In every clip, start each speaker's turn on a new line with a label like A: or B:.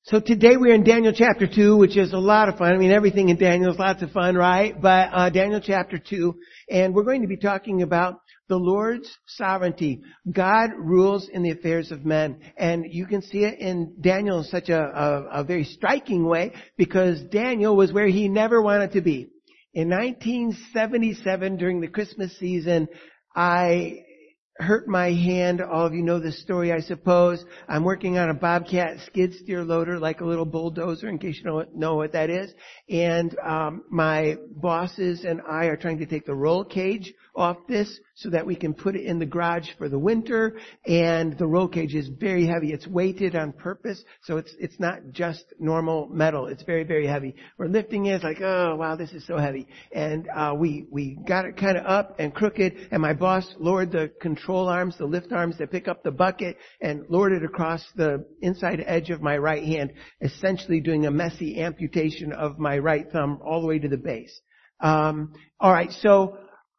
A: So today we're in Daniel chapter 2, which is a lot of fun. I mean, everything in Daniel is lots of fun, right? But Daniel chapter 2, and we're going to be talking about the Lord's sovereignty. God rules in the affairs of men. And you can see it in Daniel in such a very striking way, because Daniel was where he never wanted to be. In 1977, during the Christmas season, I hurt my hand. All of you know this story, I suppose. I'm working on a Bobcat skid steer loader, like a little bulldozer, in case you don't know what that is. And my bosses and I are trying to take the roll cage off this so that we can put it in the garage for the winter. And the roll cage is very heavy. It's weighted on purpose, so it's not just normal metal. It's very, very heavy. We're lifting it. It's like, oh wow, this is so heavy. And we got it kind of up and crooked. And my boss lowered the control arms, the lift arms that pick up the bucket, and lowered it across the inside edge of my right hand, essentially doing a messy amputation of my right thumb all the way to the base. All right, so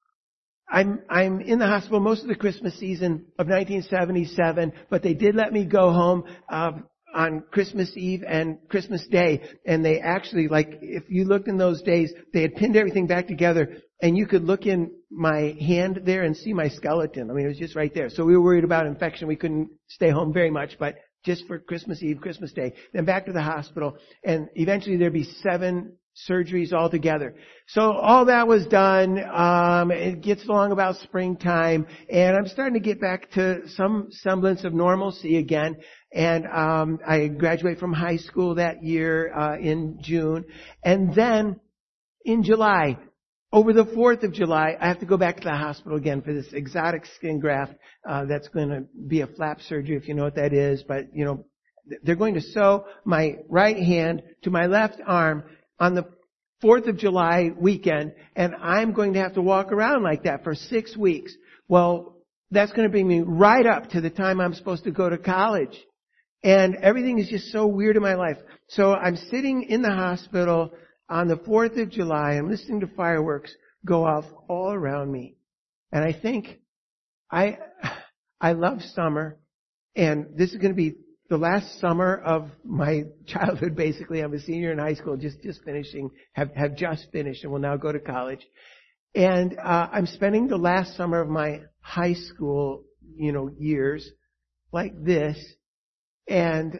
A: I'm in the hospital most of the Christmas season of 1977, but they did let me go home on Christmas Eve and Christmas Day. And they actually, like, if you looked in those days, they had pinned everything back together, and you could look in my hand there and see my skeleton. I mean, it was just right there. So we were worried about infection. We couldn't stay home very much, but just for Christmas Eve, Christmas Day, then back to the hospital. And eventually there'd be 7 surgeries altogether. So all that was done. It gets along about springtime, and I'm starting to get back to some semblance of normalcy again. And I graduate from high school that year in June. And then in July, over the 4th of July, I have to go back to the hospital again for this exotic skin graft that's going to be a flap surgery, if you know what that is. But, you know, they're going to sew my right hand to my left arm on the 4th of July weekend, and I'm going to have to walk around like that for 6 weeks. Well, that's going to bring me right up to the time I'm supposed to go to college. And everything is just so weird in my life. So I'm sitting in the hospital on the 4th of July. I'm listening to fireworks go off all around me. And I think, I love summer. And this is going to be the last summer of my childhood, basically. I'm a senior in high school, just finishing, have just finished, and will now go to college. And I'm spending the last summer of my high school, years like this. And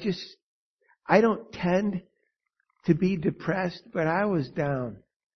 A: I don't tend to be depressed, but I was down.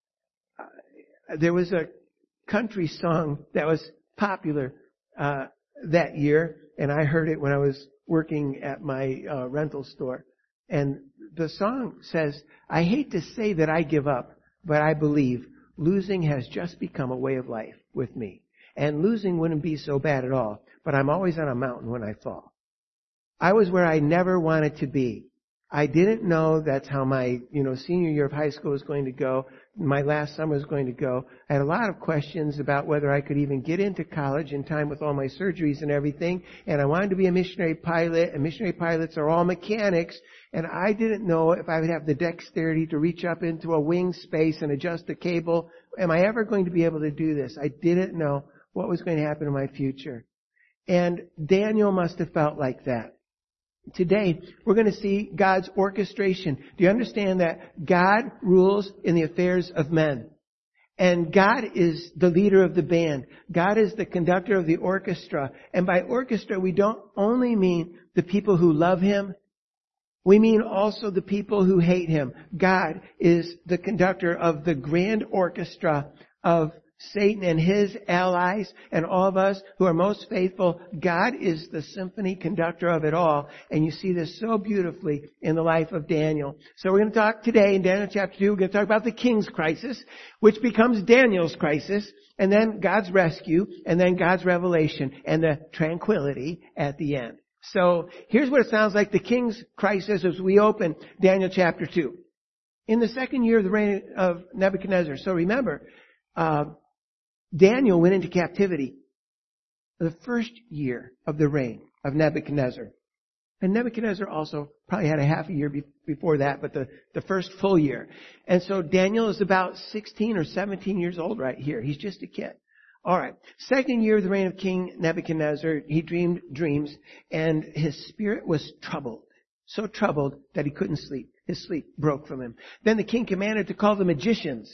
A: There was a country song that was popular that year, and I heard it when I was working at my rental store. And the song says, "I hate to say that I give up, but I believe losing has just become a way of life with me. And losing wouldn't be so bad at all, but I'm always on a mountain when I fall." I was where I never wanted to be. I didn't know that's how my, senior year of high school was going to go. My last summer was going to go. I had a lot of questions about whether I could even get into college in time with all my surgeries and everything. And I wanted to be a missionary pilot, and missionary pilots are all mechanics. And I didn't know if I would have the dexterity to reach up into a wing space and adjust a cable. Am I ever going to be able to do this? I didn't know what was going to happen in my future. And Daniel must have felt like that. Today, we're going to see God's orchestration. Do you understand that God rules in the affairs of men? And God is the leader of the band. God is the conductor of the orchestra. And by orchestra, we don't only mean the people who love Him. We mean also the people who hate Him. God is the conductor of the grand orchestra of Satan and his allies and all of us who are most faithful. God is the symphony conductor of it all. And you see this so beautifully in the life of Daniel. So we're going to talk today in Daniel chapter 2. We're going to talk about the king's crisis, which becomes Daniel's crisis, and then God's rescue, and then God's revelation, and the tranquility at the end. So here's what it sounds like, the king's crisis, as we open Daniel chapter 2. In the 2nd year of the reign of Nebuchadnezzar. So remember, Daniel went into captivity the 1st year of the reign of Nebuchadnezzar. And Nebuchadnezzar also probably had a half a year before that, but the first full year. And so Daniel is about 16 or 17 years old right here. He's just a kid. All right. 2nd year of the reign of King Nebuchadnezzar, he dreamed dreams, and his spirit was troubled. so troubled that he couldn't sleep. His sleep broke from him. Then the king commanded to call the magicians.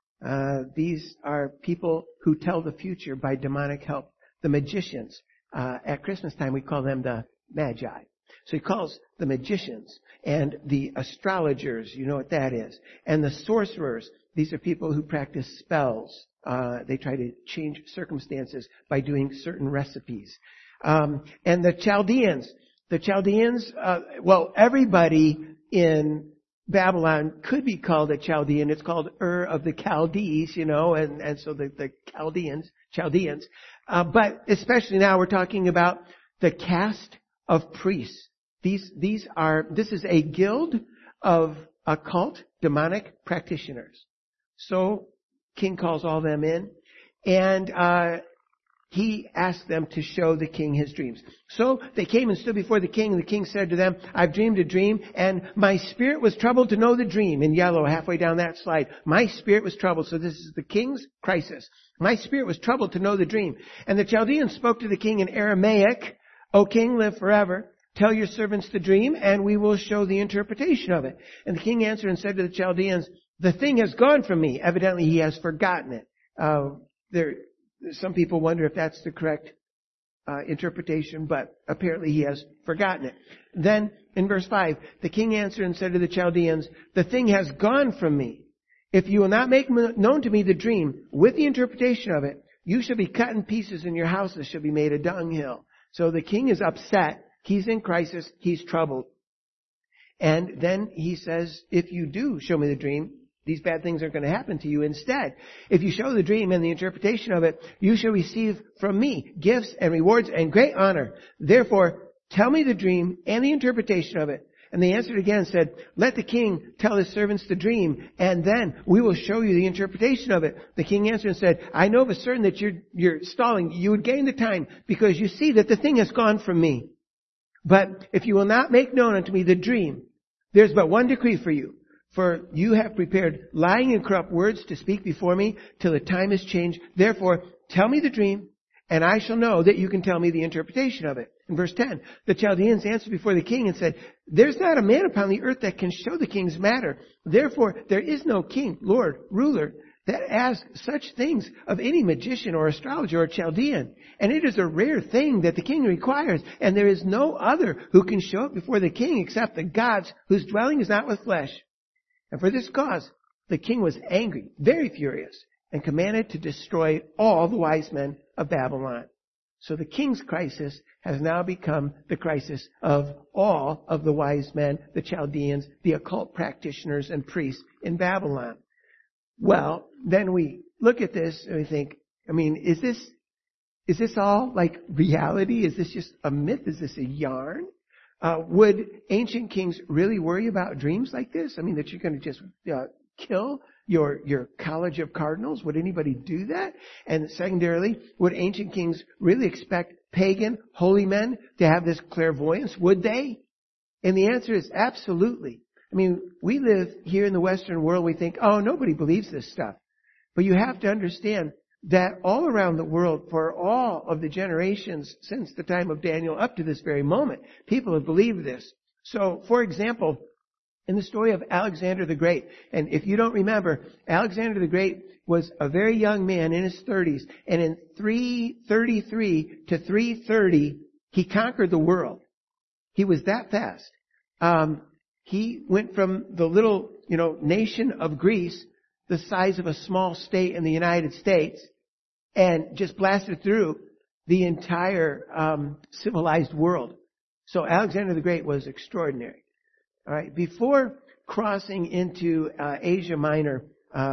A: These are people who tell the future by demonic help. The magicians. At Christmas time, we call them the Magi. So he calls the magicians and the astrologers, you know what that is, and the sorcerers. These are people who practice spells. They try to change circumstances by doing certain recipes. And the Chaldeans. The Chaldeans, everybody in Babylon could be called a Chaldean. It's called Ur of the Chaldees, and so the Chaldeans. But especially now we're talking about the caste of priests. This is a guild of occult demonic practitioners. So king calls all them in, and he asked them to show the king his dreams. So they came and stood before the king, and the king said to them, I've dreamed a dream, and my spirit was troubled to know the dream. In yellow, halfway down that slide. My spirit was troubled. So this is the king's crisis. My spirit was troubled to know the dream. And the Chaldeans spoke to the king in Aramaic, O king, live forever. Tell your servants the dream, and we will show the interpretation of it. And the king answered and said to the Chaldeans, the thing has gone from me. Evidently, he has forgotten it. Some people wonder if that's the correct interpretation, but apparently he has forgotten it. Then, in verse 5, the king answered and said to the Chaldeans, the thing has gone from me. If you will not make known to me the dream with the interpretation of it, you shall be cut in pieces and your houses shall be made a dunghill. So the king is upset. He's in crisis. He's troubled. And then he says, if you do show me the dream, these bad things are going to happen to you instead. If you show the dream and the interpretation of it, you shall receive from me gifts and rewards and great honor. Therefore, tell me the dream and the interpretation of it. And they answered again and said, let the king tell his servants the dream, and then we will show you the interpretation of it. The king answered and said, I know for certain that you're stalling. You would gain the time because you see that the thing has gone from me. But if you will not make known unto me the dream, there's but one decree for you. For you have prepared lying and corrupt words to speak before me till the time is changed. Therefore, tell me the dream, and I shall know that you can tell me the interpretation of it. In verse 10, the Chaldeans answered before the king and said, there's not a man upon the earth that can show the king's matter. Therefore, there is no king, lord, ruler, that asks such things of any magician or astrologer or Chaldean. And it is a rare thing that the king requires, and there is no other who can show it before the king except the gods whose dwelling is not with flesh. And for this cause, the king was angry, very furious, and commanded to destroy all the wise men of Babylon. So the king's crisis has now become the crisis of all of the wise men, the Chaldeans, the occult practitioners and priests in Babylon. Well, then we look at this and we think, is this all like reality? Is this just a myth? Is this a yarn? Would ancient kings really worry about dreams like this? That you're going to just kill your college of cardinals? Would anybody do that? And secondarily, would ancient kings really expect pagan holy men to have this clairvoyance? Would they? And the answer is absolutely. We live here in the Western world, we think, oh, nobody believes this stuff. But you have to understand that all around the world, for all of the generations since the time of Daniel up to this very moment, people have believed this. So, for example, in the story of Alexander the Great, and if you don't remember, Alexander the Great was a very young man in his 30s, and in 333 to 330, he conquered the world. He was that fast. He went from the little, nation of Greece, the size of a small state in the United States, and just blasted through the entire civilized world. So Alexander the Great was extraordinary. All right, before crossing into Asia Minor,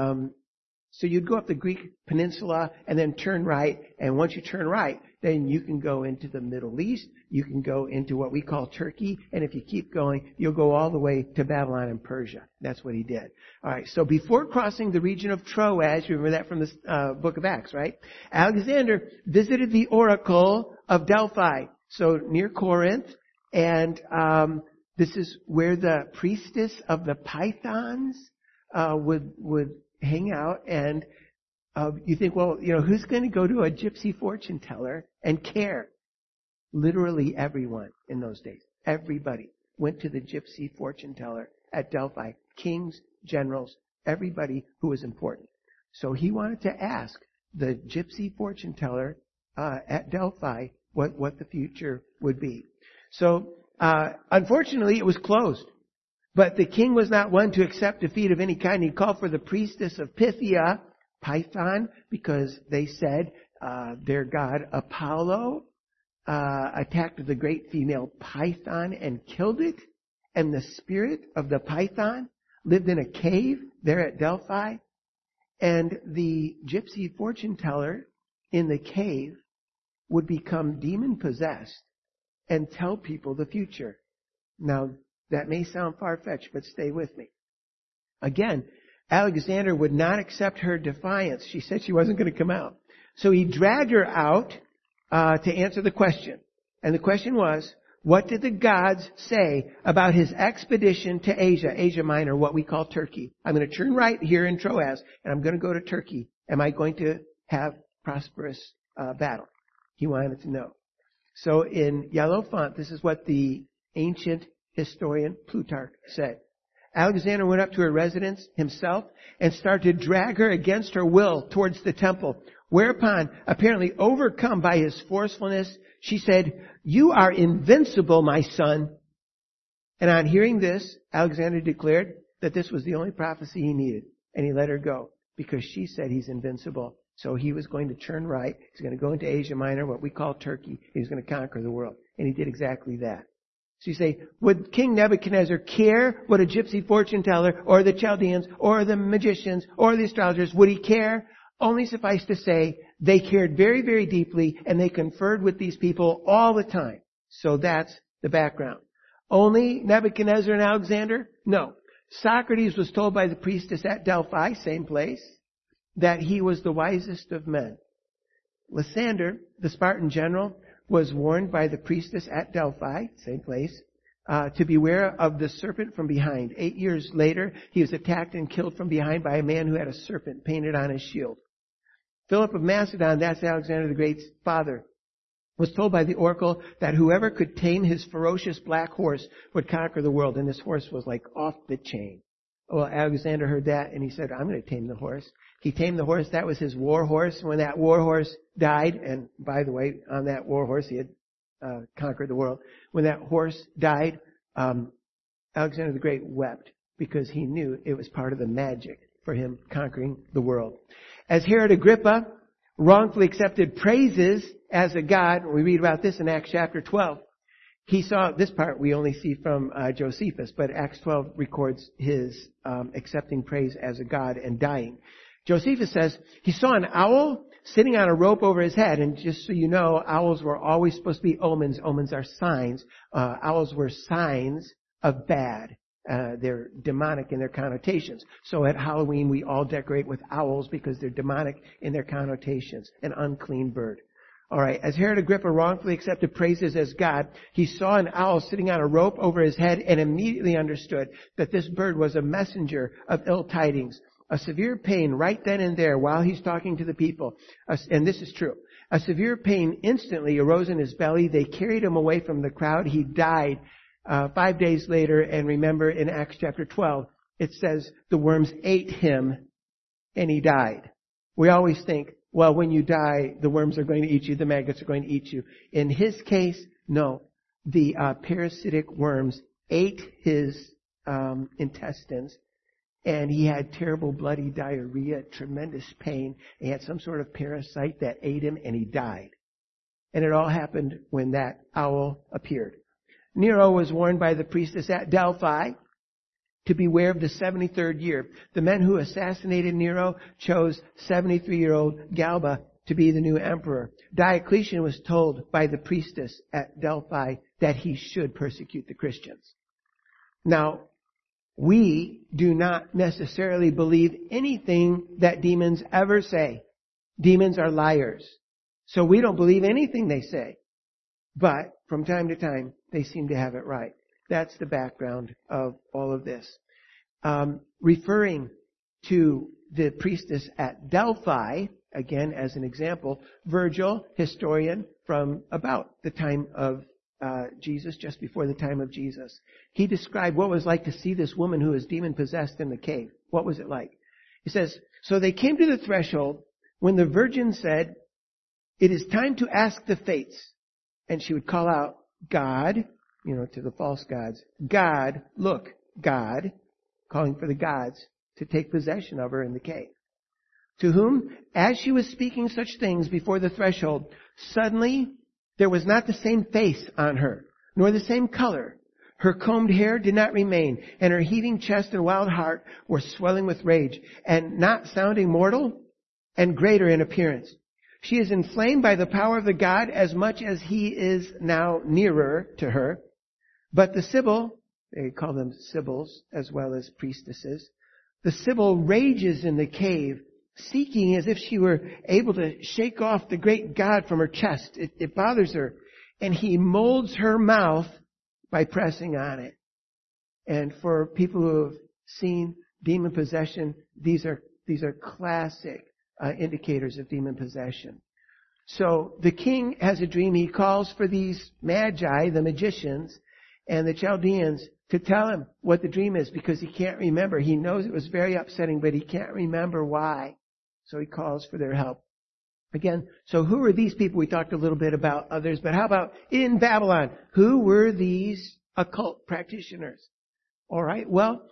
A: so you'd go up the Greek peninsula and then turn right, and once you turn right, then you can go into the Middle East, you can go into what we call Turkey, and if you keep going, you'll go all the way to Babylon and Persia. That's what he did. All right, so before crossing the region of Troas, you remember that from the book of Acts, right? Alexander visited the oracle of Delphi, so near Corinth, and this is where the priestess of the Pythons would hang out, and you think, well, who's going to go to a gypsy fortune teller and care? Literally everyone in those days. Everybody. went to the gypsy fortune teller at Delphi. Kings, generals, everybody who was important. So he wanted to ask the gypsy fortune teller at Delphi what the future would be. So unfortunately, it was closed. But the king was not one to accept defeat of any kind. He called for the priestess of Pythia, Python, because they said their god Apollo attacked the great female python and killed it. And the spirit of the python lived in a cave there at Delphi. And the gypsy fortune teller in the cave would become demon possessed and tell people the future. Now, that may sound far-fetched, but stay with me. Again, Alexander would not accept her defiance. She said she wasn't going to come out. So he dragged her out to answer the question. And the question was, what did the gods say about his expedition to Asia Minor, what we call Turkey? I'm going to turn right here in Troas, and I'm going to go to Turkey. Am I going to have prosperous battle? He wanted to know. So in yellow font, this is what the ancient historian Plutarch said. Alexander went up to her residence himself and started to drag her against her will towards the temple. Whereupon, apparently overcome by his forcefulness, she said, "You are invincible, my son." And on hearing this, Alexander declared that this was the only prophecy he needed. And he let her go because she said he's invincible. So he was going to turn right. He's going to go into Asia Minor, what we call Turkey. He was going to conquer the world. And he did exactly that. So you say, would King Nebuchadnezzar care what a gypsy fortune teller or the Chaldeans or the magicians or the astrologers, would he care? Only suffice to say, they cared very, very deeply and they conferred with these people all the time. So that's the background. Only Nebuchadnezzar and Alexander? No. Socrates was told by the priestess at Delphi, same place, that he was the wisest of men. Lysander, the Spartan general, was warned by the priestess at Delphi, same place, to beware of the serpent from behind. 8 years later, he was attacked and killed from behind by a man who had a serpent painted on his shield. Philip of Macedon, that's Alexander the Great's father, was told by the oracle that whoever could tame his ferocious black horse would conquer the world. And this horse was like off the chain. Well, Alexander heard that and he said, I'm going to tame the horse. He tamed the horse. That was his war horse. When that war horse died, and by the way, on that war horse he had conquered the world. When that horse died, Alexander the Great wept because he knew it was part of the magic for him conquering the world. As Herod Agrippa wrongfully accepted praises as a god, we read about this in Acts chapter 12. He saw, this part we only see from Josephus, but Acts 12 records his accepting praise as a god and dying. Josephus says, he saw an owl sitting on a rope over his head, and just so you know, owls were always supposed to be omens. Omens are signs. Owls were signs of bad. They're demonic in their connotations. So at Halloween we all decorate with owls because they're demonic in their connotations. An unclean bird. Alright, as Herod Agrippa wrongfully accepted praises as God, he saw an owl sitting on a rope over his head and immediately understood that this bird was a messenger of ill tidings. A severe pain right then and there while he's talking to the people. And this is true. A severe pain instantly arose in his belly. They carried him away from the crowd. He died 5 days later. And remember in Acts chapter 12, it says the worms ate him and he died. We always think, well, when you die, the worms are going to eat you, the maggots are going to eat you. In his case, no. The parasitic worms ate his intestines, and he had terrible bloody diarrhea, tremendous pain. He had some sort of parasite that ate him, and he died. And it all happened when that owl appeared. Nero was warned by the priestess at Delphi to beware of the 73rd year. The men who assassinated Nero chose 73-year-old Galba to be the new emperor. Diocletian was told by the priestess at Delphi that he should persecute the Christians. Now, we do not necessarily believe anything that demons ever say. Demons are liars. So we don't believe anything they say. But from time to time, they seem to have it right. That's the background of all of this. Referring to the priestess at Delphi, again as an example, Virgil, historian from about the time of Jesus, just before the time of Jesus. He described what it was like to see this woman who was demon-possessed in the cave. What was it like? He says, so they came to the threshold when the virgin said, it is time to ask the fates. And she would call out, God, to the false gods. God, look, God, calling for the gods to take possession of her in the cave. To whom, as she was speaking such things before the threshold, suddenly there was not the same face on her, nor the same color. Her combed hair did not remain, and her heaving chest and wild heart were swelling with rage, and not sounding mortal, and greater in appearance. She is inflamed by the power of the god as much as he is now nearer to her. But the Sibyl, they call them Sibyls as well as priestesses, the Sibyl rages in the cave, seeking as if she were able to shake off the great god from her chest. It bothers her. And he molds her mouth by pressing on it. And for people who have seen demon possession, these are classic indicators of demon possession. So the king has a dream. He calls for these magi, the magicians, and the Chaldeans to tell him what the dream is because he can't remember. He knows it was very upsetting, but he can't remember why. So he calls for their help. Again, so who are these people? We talked a little bit about others, but how about in Babylon? Who were these occult practitioners? All right, well,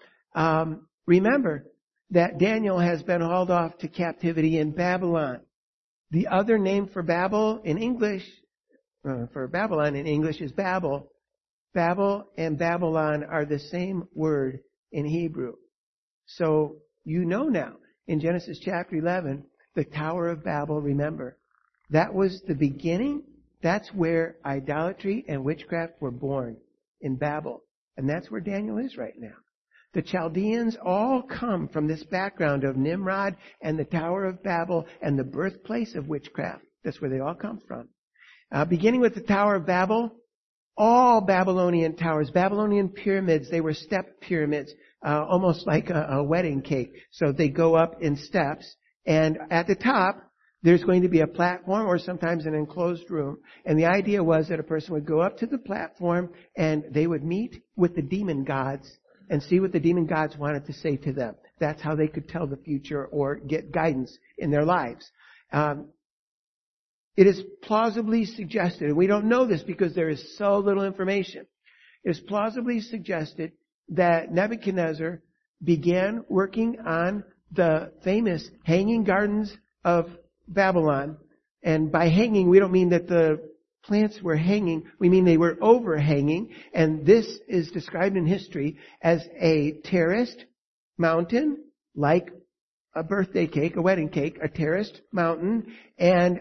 A: remember that Daniel has been hauled off to captivity in Babylon. The other name for Babel in English, for Babylon in English is Babel. Babel and Babylon are the same word in Hebrew. So you know now, in Genesis chapter 11, the Tower of Babel, remember, that was the beginning. That's where idolatry and witchcraft were born, in Babel. And that's where Daniel is right now. The Chaldeans all come from this background of Nimrod and the Tower of Babel and the birthplace of witchcraft. That's where they all come from. Beginning with the Tower of Babel, all Babylonian towers, Babylonian pyramids, they were step pyramids, almost like a wedding cake. So they go up in steps, and at the top, there's going to be a platform or sometimes an enclosed room. And the idea was that a person would go up to the platform and they would meet with the demon gods and see what the demon gods wanted to say to them. That's how they could tell the future or get guidance in their lives. It is plausibly suggested, and we don't know this because there is so little information. It is plausibly suggested that Nebuchadnezzar began working on the famous hanging gardens of Babylon. And by hanging, we don't mean that the plants were hanging. We mean they were overhanging. And this is described in history as a terraced mountain, like a birthday cake, a wedding cake, a terraced mountain. And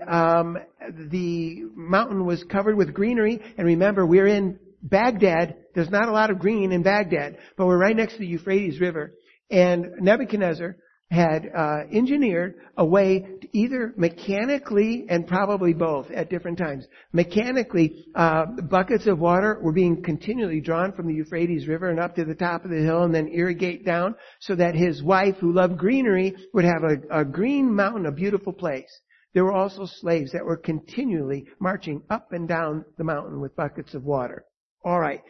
A: the mountain was covered with greenery. And remember, we're in Baghdad. There's not a lot of green in Baghdad, but we're right next to the Euphrates River. And Nebuchadnezzar had engineered a way to either mechanically, and probably both at different times, mechanically, buckets of water were being continually drawn from the Euphrates River and up to the top of the hill and then irrigate down so that his wife, who loved greenery, would have a green mountain, a beautiful place. There were also slaves that were continually marching up and down the mountain with buckets of water. All right.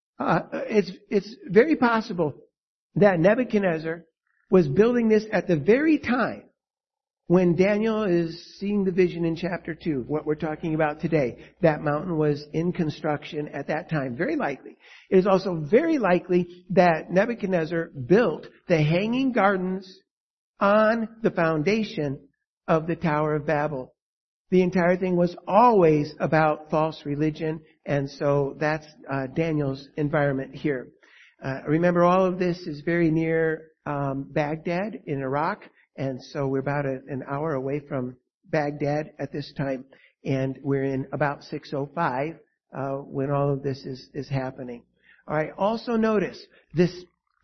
A: It's very possible that Nebuchadnezzar was building this at the very time when Daniel is seeing the vision in chapter 2, what we're talking about today. That mountain was in construction at that time. Very likely. It is also very likely that Nebuchadnezzar built the hanging gardens on the foundation of the Tower of Babel. The entire thing was always about false religion, and so that's Daniel's environment here. Remember, all of this is very near Baghdad in Iraq, and so we're about an hour away from Baghdad at this time, and we're in about 605 when all of this is happening. All right. Also notice this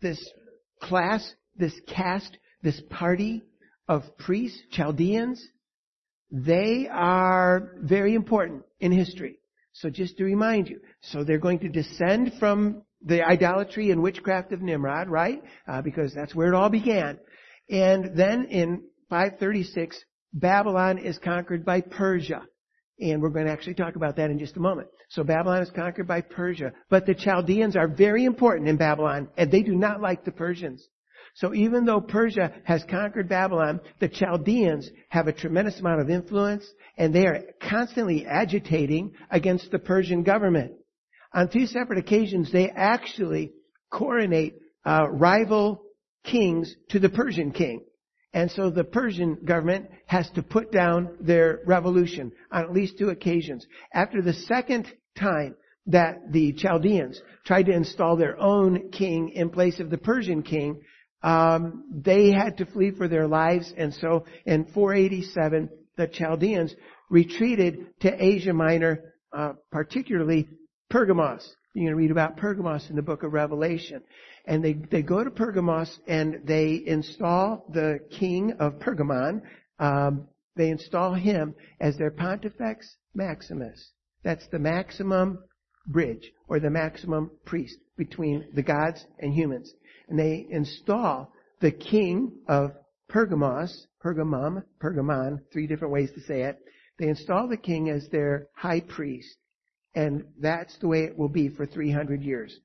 A: class, this caste, this party of priests, Chaldeans. They are very important in history. So just to remind you, so they're going to descend from the idolatry and witchcraft of Nimrod, right? Because that's where it all began. And then in 536, Babylon is conquered by Persia. And we're going to actually talk about that in just a moment. So Babylon is conquered by Persia. But the Chaldeans are very important in Babylon, and they do not like the Persians. So even though Persia has conquered Babylon, the Chaldeans have a tremendous amount of influence, and they are constantly agitating against the Persian government. On 2 separate occasions, they actually coronate rival kings to the Persian king. And so the Persian government has to put down their revolution on at least 2 occasions. After the second time that the Chaldeans tried to install their own king in place of the Persian king, they had to flee for their lives. And so in 487, the Chaldeans retreated to Asia Minor, particularly Pergamos. You're going to read about Pergamos in the book of Revelation. And they go to Pergamos and they install the king of Pergamon. They install him as their Pontifex Maximus. That's the maximum bridge or the maximum priest between the gods and humans. And they install the king of Pergamos, Pergamon, 3 different ways to say it. They install the king as their high priest. And that's the way it will be for 300 years.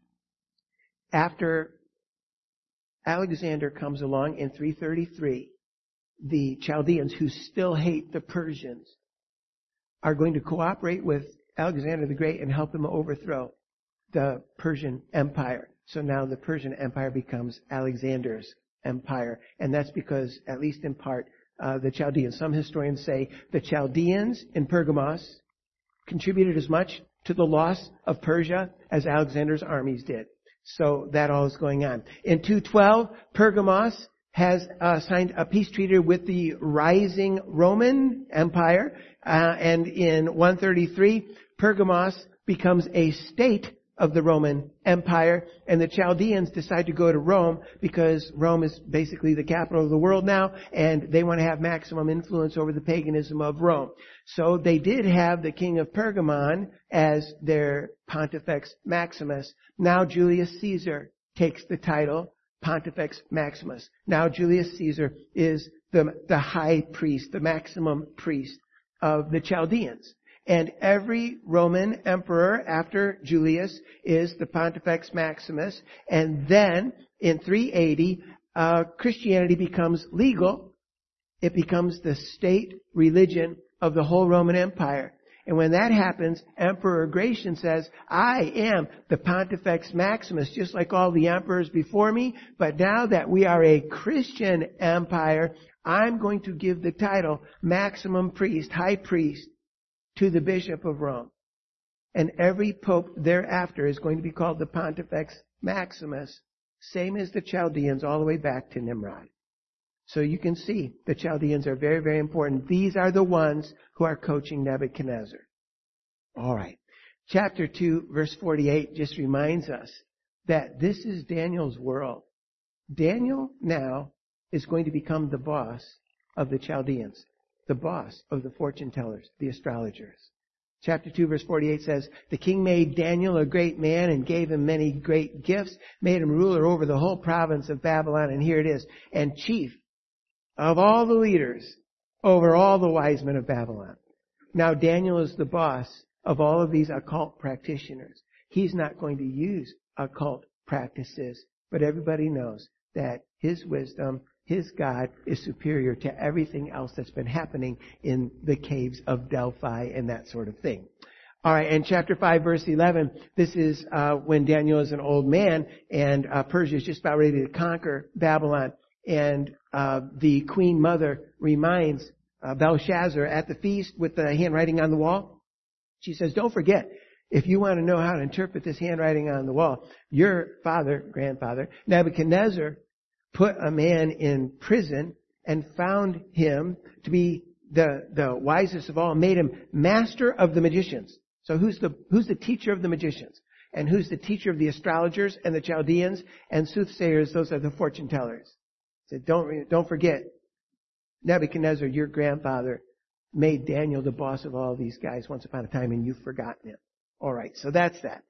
A: After Alexander comes along in 333, the Chaldeans, who still hate the Persians, are going to cooperate with Alexander the Great and help him overthrow the Persian Empire. So now the Persian Empire becomes Alexander's empire. And that's because, at least in part, the Chaldeans, some historians say the Chaldeans in Pergamos contributed as much to the loss of Persia as Alexander's armies did. So that all is going on. In 212, Pergamos has signed a peace treaty with the rising Roman Empire. And in 133, Pergamos becomes a state of the Roman Empire. And the Chaldeans decide to go to Rome because Rome is basically the capital of the world now. And they want to have maximum influence over the paganism of Rome. So they did have the king of Pergamon as their Pontifex Maximus. Now Julius Caesar takes the title Pontifex Maximus. Now Julius Caesar is the high priest, the maximum priest of the Chaldeans. And every Roman emperor after Julius is the Pontifex Maximus. And then in 380, Christianity becomes legal. It becomes the state religion of the whole Roman Empire. And when that happens, Emperor Gratian says, I am the Pontifex Maximus, just like all the emperors before me. But now that we are a Christian empire, I'm going to give the title maximum priest, high priest, to the Bishop of Rome. And every pope thereafter is going to be called the Pontifex Maximus, same as the Chaldeans all the way back to Nimrod. So you can see the Chaldeans are very, very important. These are the ones who are coaching Nebuchadnezzar. All right. Chapter 2, verse 48 just reminds us that this is Daniel's world. Daniel now is going to become the boss of the Chaldeans, the boss of the fortune tellers, the astrologers. Chapter 2, verse 48 says, the king made Daniel a great man and gave him many great gifts, made him ruler over the whole province of Babylon, and here it is, and chief of all the leaders over all the wise men of Babylon. Now Daniel is the boss of all of these occult practitioners. He's not going to use occult practices, but everybody knows that his wisdom, his God, is superior to everything else that's been happening in the caves of Delphi and that sort of thing. All right, and chapter 5, verse 11, this is when Daniel is an old man and Persia is just about ready to conquer Babylon. And the queen mother reminds Belshazzar at the feast with the handwriting on the wall. She says, don't forget, if you want to know how to interpret this handwriting on the wall, your grandfather, Nebuchadnezzar, put a man in prison and found him to be the wisest of all, made him master of the magicians. So who's the teacher of the magicians? And who's the teacher of the astrologers and the Chaldeans and soothsayers? Those are the fortune tellers. He said, don't forget, Nebuchadnezzar, your grandfather, made Daniel the boss of all these guys once upon a time, and you've forgotten him. All right, so that's that.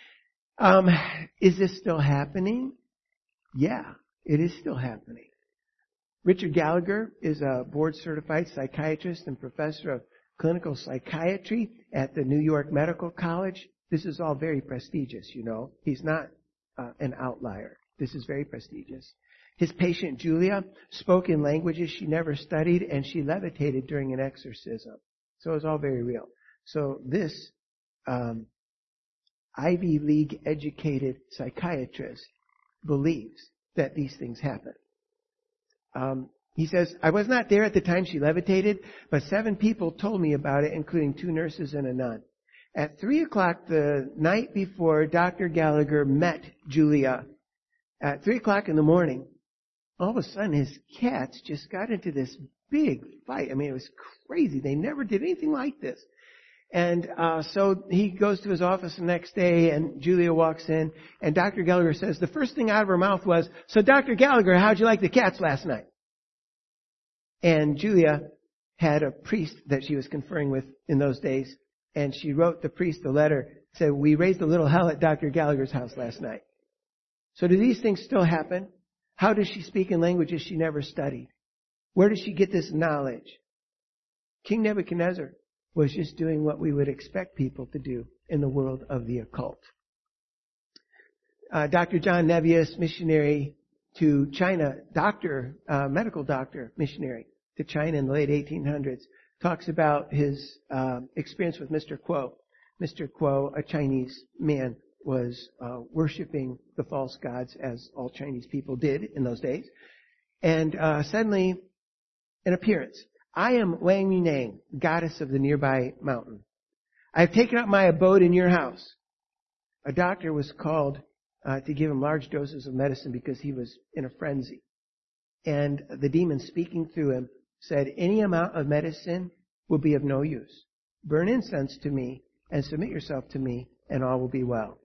A: Is this still happening? Yeah, it is still happening. Richard Gallagher is a board-certified psychiatrist and professor of clinical psychiatry at the New York Medical College. This is all very prestigious, you know. He's not an outlier. This is very prestigious. His patient, Julia, spoke in languages she never studied, and she levitated during an exorcism. So it was all very real. So this Ivy League educated psychiatrist believes that these things happen. He says, I was not there at the time she levitated, but 7 people told me about it, including 2 nurses and a nun. At 3 o'clock the night before Dr. Gallagher met Julia, at 3 o'clock in the morning, all of a sudden his cats just got into this big fight. I mean, it was crazy. They never did anything like this. And so he goes to his office the next day, and Julia walks in, and Dr. Gallagher says, the first thing out of her mouth was, so Dr. Gallagher, how'd you like the cats last night? And Julia had a priest that she was conferring with in those days, and she wrote the priest a letter, said, we raised a little hell at Dr. Gallagher's house last night. So do these things still happen? How does she speak in languages she never studied? Where does she get this knowledge? King Nebuchadnezzar was just doing what we would expect people to do in the world of the occult. Dr. John Nevius, missionary to China, medical doctor, missionary to China in the late 1800s, talks about his experience with Mr. Kuo. Mr. Kuo, a Chinese man, was worshiping the false gods, as all Chinese people did in those days. And suddenly, an appearance. I am Wang Yunang, goddess of the nearby mountain. I have taken up my abode in your house. A doctor was called to give him large doses of medicine because he was in a frenzy. And the demon speaking through him said, any amount of medicine will be of no use. Burn incense to me and submit yourself to me, and all will be well.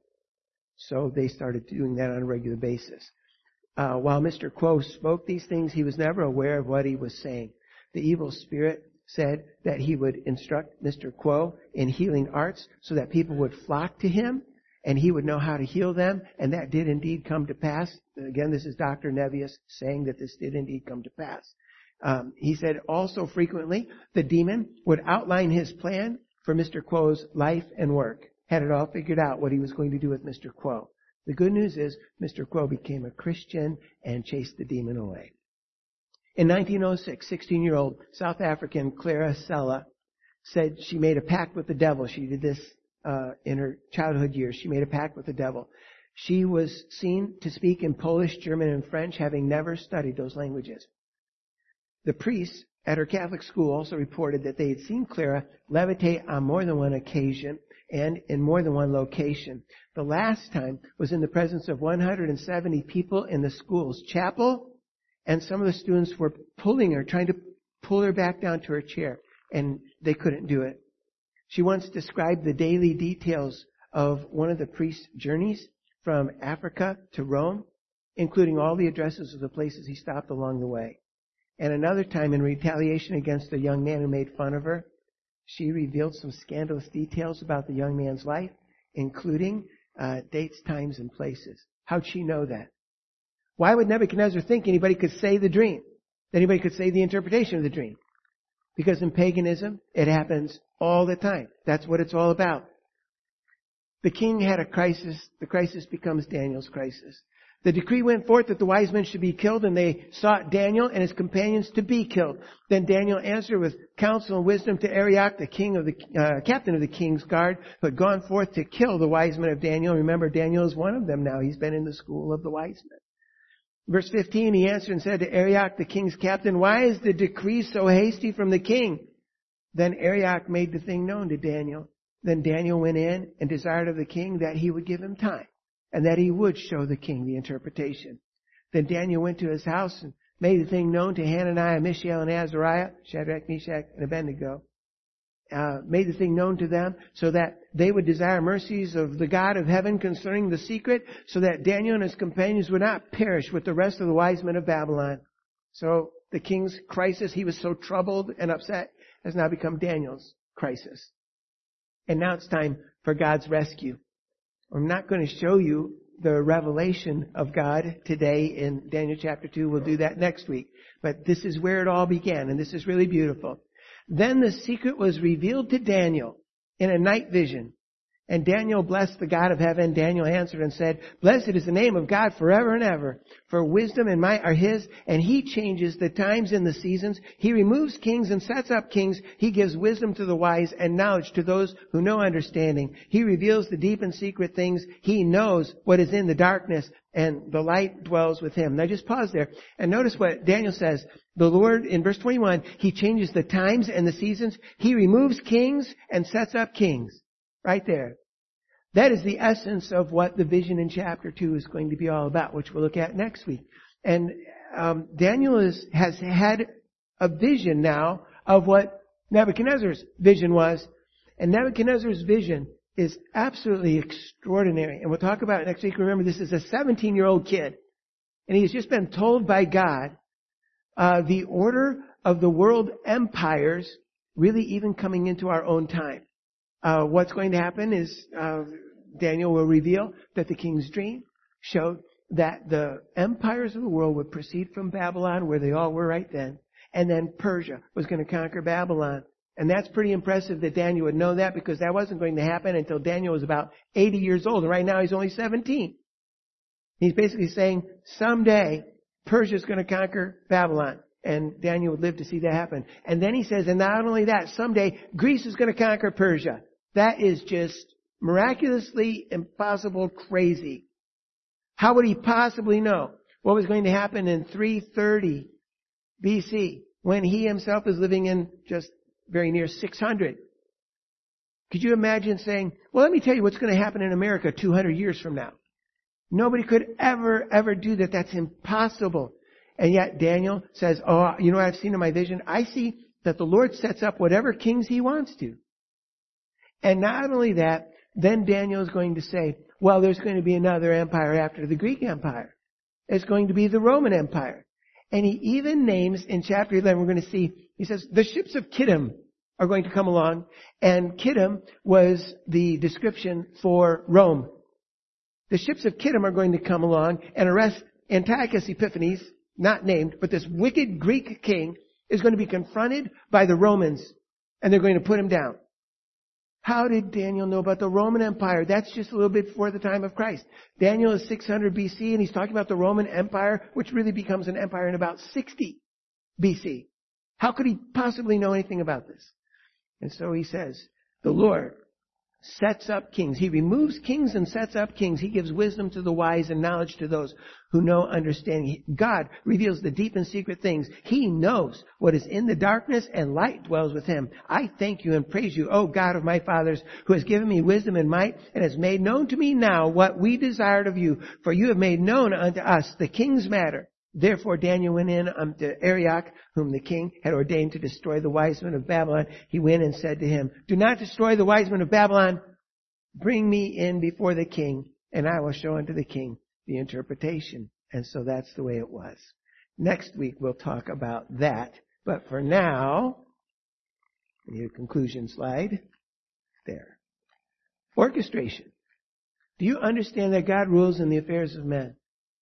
A: So they started doing that on a regular basis. While Mr. Kuo spoke these things, he was never aware of what he was saying. The evil spirit said that he would instruct Mr. Kuo in healing arts so that people would flock to him and he would know how to heal them, and that did indeed come to pass. Again, this is Dr. Nevius saying that this did indeed come to pass. He said also frequently the demon would outline his plan for Mr. Kuo's life and work. Had it all figured out what he was going to do with Mr. Kuo. The good news is Mr. Kuo became a Christian and chased the demon away. In 1906, 16-year-old South African Clara Sella said she made a pact with the devil. She did this in her childhood years. She made a pact with the devil. She was seen to speak in Polish, German, and French, having never studied those languages. The priests at her Catholic school also reported that they had seen Clara levitate on more than one occasion and in more than one location. The last time was in the presence of 170 people in the school's chapel, and some of the students were pulling her, trying to pull her back down to her chair, and they couldn't do it. She once described the daily details of one of the priest's journeys from Africa to Rome, including all the addresses of the places he stopped along the way. And another time, in retaliation against a young man who made fun of her, she revealed some scandalous details about the young man's life, including dates, times, and places. How'd she know that? Why would Nebuchadnezzar think anybody could say the dream? That anybody could say the interpretation of the dream? Because in paganism, it happens all the time. That's what it's all about. The king had a crisis. The crisis becomes Daniel's crisis. The decree went forth that the wise men should be killed, and they sought Daniel and his companions to be killed. Then Daniel answered with counsel and wisdom to Arioch, the captain of the king's guard, who had gone forth to kill the wise men of Daniel. Remember, Daniel is one of them now. He's been in the school of the wise men. Verse 15, he answered and said to Arioch, the king's captain, why is the decree so hasty from the king? Then Arioch made the thing known to Daniel. Then Daniel went in and desired of the king that he would give him time, and that he would show the king the interpretation. Then Daniel went to his house and made the thing known to Hananiah, Mishael, and Azariah, Shadrach, Meshach, and Abednego. Made the thing known to them so that they would desire mercies of the God of heaven concerning the secret, so that Daniel and his companions would not perish with the rest of the wise men of Babylon. So the king's crisis, he was so troubled and upset, has now become Daniel's crisis. And now it's time for God's rescue. I'm not going to show you the revelation of God today in Daniel chapter 2. We'll do that next week. But this is where it all began, and this is really beautiful. Then the secret was revealed to Daniel in a night vision. And Daniel blessed the God of heaven. Daniel answered and said, Blessed is the name of God forever and ever. For wisdom and might are His, and He changes the times and the seasons. He removes kings and sets up kings. He gives wisdom to the wise and knowledge to those who know understanding. He reveals the deep and secret things. He knows what is in the darkness, and the light dwells with Him. Now just pause there and notice what Daniel says. The Lord, in verse 21, He changes the times and the seasons. He removes kings and sets up kings. Right there. That is the essence of what the vision in chapter 2 is going to be all about, which we'll look at next week. And Daniel has had a vision now of what Nebuchadnezzar's vision was. And Nebuchadnezzar's vision is absolutely extraordinary. And we'll talk about it next week. Remember, this is a 17-year-old kid. And he's just been told by God the order of the world empires really even coming into our own time. What's going to happen is Daniel will reveal that the king's dream showed that the empires of the world would proceed from Babylon, where they all were right then, and then Persia was going to conquer Babylon. And that's pretty impressive that Daniel would know that, because that wasn't going to happen until Daniel was about 80 years old, and right now he's only 17. He's basically saying someday Persia's going to conquer Babylon. And Daniel would live to see that happen. And then he says, and not only that, someday Greece is going to conquer Persia. That is just miraculously impossible crazy. How would he possibly know what was going to happen in 330 BC when he himself is living in just very near 600? Could you imagine saying, well, let me tell you what's going to happen in America 200 years from now? Nobody could ever do that. That's impossible. And yet Daniel says, oh, you know what I've seen in my vision? I see that the Lord sets up whatever kings He wants to. And not only that, then Daniel is going to say, well, there's going to be another empire after the Greek Empire. It's going to be the Roman Empire. And he even names in chapter 11, we're going to see, he says, the ships of Kittim are going to come along. And Kittim was the description for Rome. The ships of Kittim are going to come along and arrest Antiochus Epiphanes, not named, but this wicked Greek king is going to be confronted by the Romans, and they're going to put him down. How did Daniel know about the Roman Empire? That's just a little bit before the time of Christ. Daniel is 600 BC, and he's talking about the Roman Empire, which really becomes an empire in about 60 BC. How could he possibly know anything about this? And so he says, the Lord sets up kings. He removes kings and sets up kings. He gives wisdom to the wise and knowledge to those who know understanding. God reveals the deep and secret things. He knows what is in the darkness, and light dwells with Him. I thank You and praise You, O God of my fathers, who has given me wisdom and might, and has made known to me now what we desired of You. For You have made known unto us the king's matter. Therefore Daniel went in unto Arioch, whom the king had ordained to destroy the wise men of Babylon. He went and said to him, do not destroy the wise men of Babylon. Bring me in before the king, and I will show unto the king the interpretation. And so that's the way it was. Next week we'll talk about that. But for now, I need a conclusion slide. There. Orchestration. Do you understand that God rules in the affairs of men?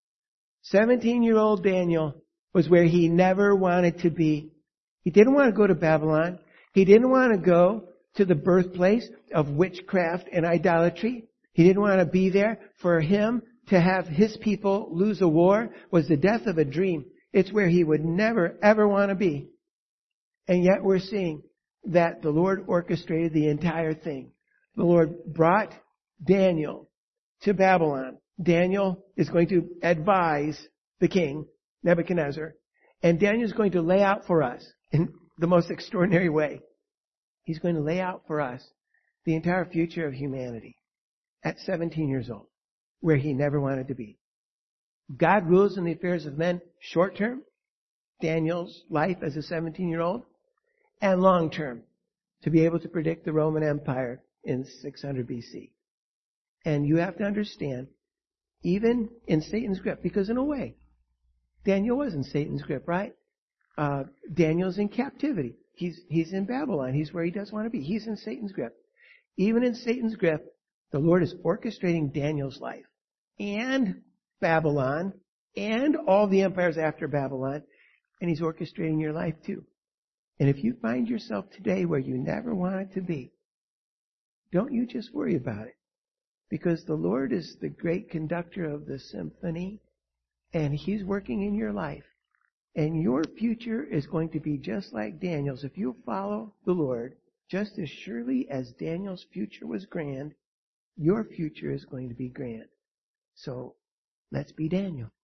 A: 17-year-old Daniel was where he never wanted to be. He didn't want to go to Babylon. He didn't want to go to the birthplace of witchcraft and idolatry. He didn't want to be there. For him to have his people lose a war was the death of a dream. It's where he would never, ever want to be. And yet we're seeing that the Lord orchestrated the entire thing. The Lord brought Daniel to Babylon. Daniel is going to advise the king, Nebuchadnezzar, and Daniel is going to lay out for us in the most extraordinary way. He's going to lay out for us the entire future of humanity at 17 years old, where he never wanted to be. God rules in the affairs of men short term, Daniel's life as a 17-year-old, and long term, to be able to predict the Roman Empire in 600 BC. And you have to understand, even in Satan's grip, because in a way, Daniel was in Satan's grip, right? Daniel's in captivity. He's in Babylon. He's where he doesn't want to be. He's in Satan's grip. Even in Satan's grip, the Lord is orchestrating Daniel's life and Babylon and all the empires after Babylon, and He's orchestrating your life too. And if you find yourself today where you never wanted to be, don't you just worry about it. Because the Lord is the great conductor of the symphony, and He's working in your life. And your future is going to be just like Daniel's. If you follow the Lord, just as surely as Daniel's future was grand, your future is going to be grand. So let's be Daniel.